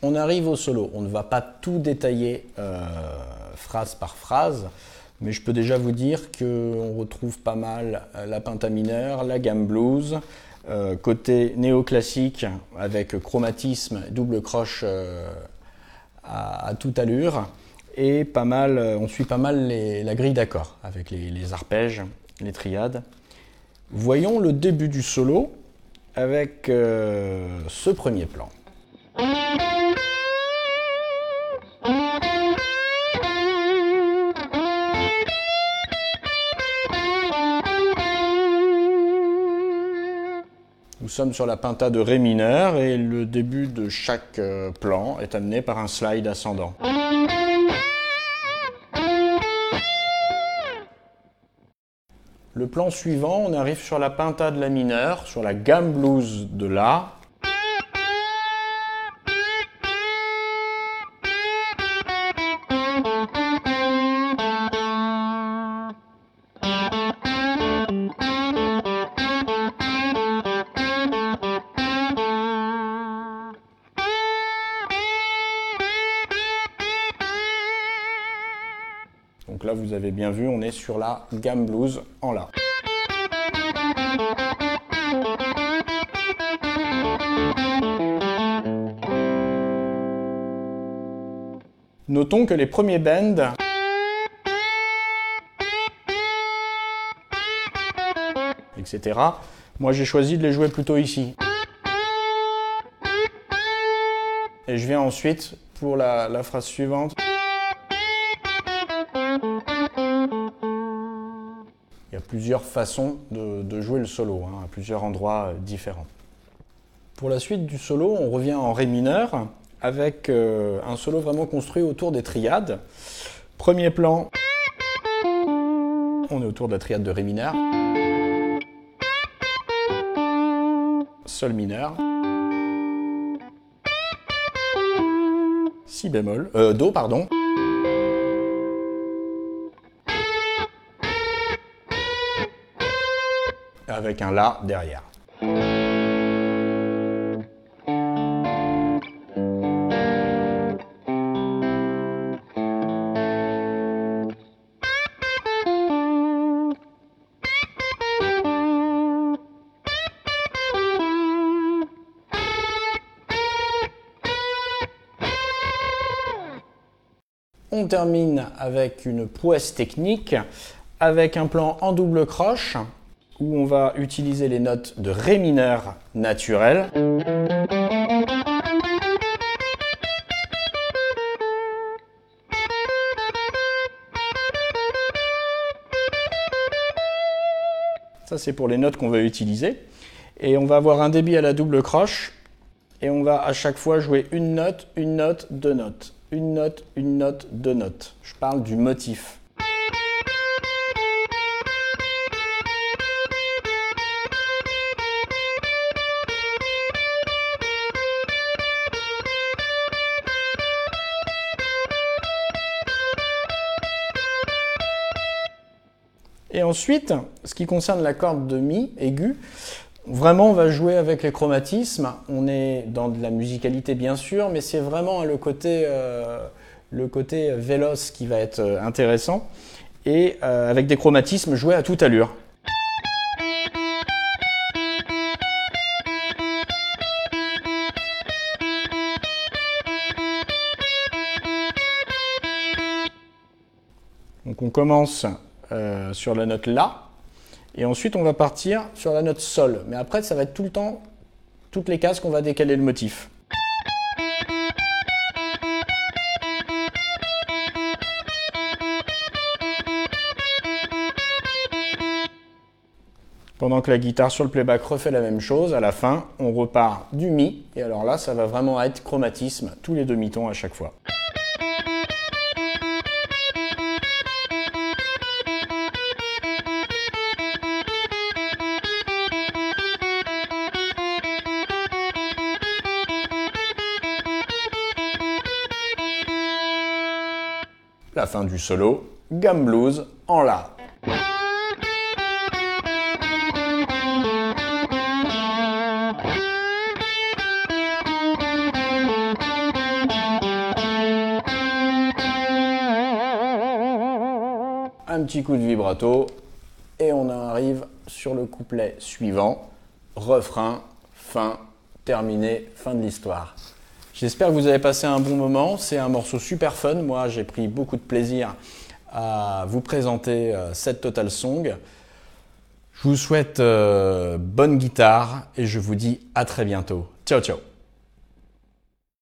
On arrive au solo. On ne va pas tout détailler phrase par phrase, mais je peux déjà vous dire qu'on retrouve pas mal la penta mineure, la gamme blues, côté néoclassique avec chromatisme, double croche à toute allure, et pas mal, on suit pas mal la grille d'accords avec les arpèges, les triades. Voyons le début du solo avec ce premier plan. Nous sommes sur la penta de Ré mineur et le début de chaque plan est amené par un slide ascendant. Le plan suivant, on arrive sur la penta de La mineur, sur la gamme blues de La. Donc là, vous avez bien vu, on est sur la gamme blues en La. Notons que les premiers bends etc. Moi, j'ai choisi de les jouer plutôt ici. Et je viens ensuite pour la phrase suivante. Il y a plusieurs façons de jouer le solo, à plusieurs endroits différents. Pour la suite du solo, on revient en Ré mineur avec un solo vraiment construit autour des triades. Premier plan, on est autour de la triade de Ré mineur. Sol mineur. Si bémol, Do, pardon. Avec un La derrière. On termine avec une prouesse technique, avec un plan en double croche, où on va utiliser les notes de Ré mineur naturel. Ça, c'est pour les notes qu'on va utiliser. Et on va avoir un débit à la double croche, et on va à chaque fois jouer une note, deux notes. Une note, deux notes. Je parle du motif. Et ensuite, ce qui concerne la corde de Mi aiguë, vraiment on va jouer avec les chromatismes. On est dans de la musicalité bien sûr, mais c'est vraiment le côté véloce qui va être intéressant. Et avec des chromatismes joués à toute allure. Donc on commence sur la note La, et ensuite on va partir sur la note Sol. Mais après, ça va être tout le temps, toutes les cases qu'on va décaler le motif. Pendant que la guitare sur le playback refait la même chose, à la fin, on repart du Mi, et alors là, ça va vraiment être chromatisme, tous les demi-tons à chaque fois. La fin du solo, gamme blues en La. un petit coup de vibrato et on arrive sur le couplet suivant. Refrain, fin, terminé, fin de l'histoire. J'espère que vous avez passé un bon moment. C'est un morceau super fun. Moi, j'ai pris beaucoup de plaisir à vous présenter cette Total Song. Je vous souhaite bonne guitare et je vous dis à très bientôt. Ciao, ciao.